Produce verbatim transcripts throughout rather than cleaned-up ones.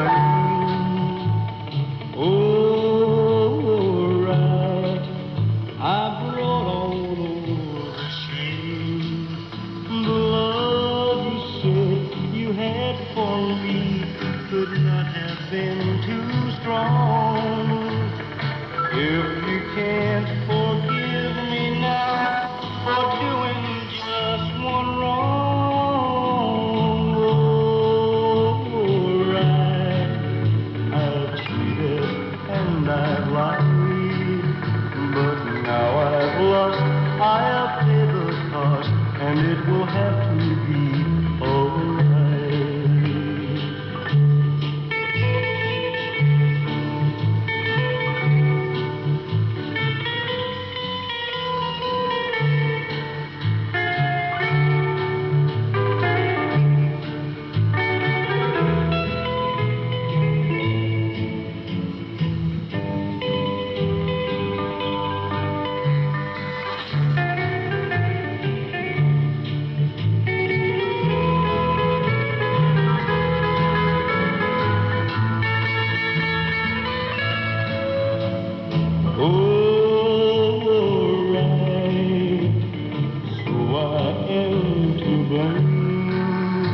blame. Oh, right, I brought all the shame. The love you said you had for me could not have been too strong. If you can't forgive me now for doing just one wrong, oh, right, I've cheated and I've lied, but now I've lost, I have paid the cost, and it will have to be alright. Oh, right, so I am to blame.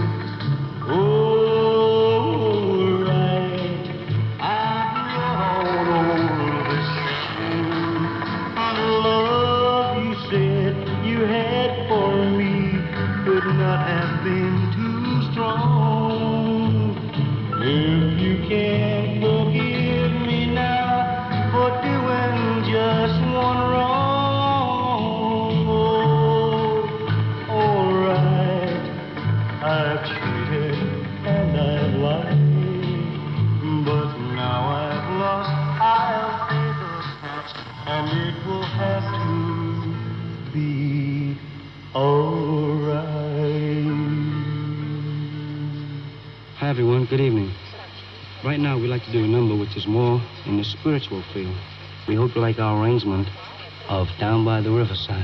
Oh, right, I brought all this shame. The love you said you had for me could not have been too strong. If you can't forgive me now for doing just one wrong, oh, all right, I've cheated and I've lied, but now I've lost, I'll pay the cost, and it will have to be all right. Hi, everyone. Good evening. Right now, we'd like to do a number which is more in the spiritual field. We hope you like our arrangement of Down by the Riverside.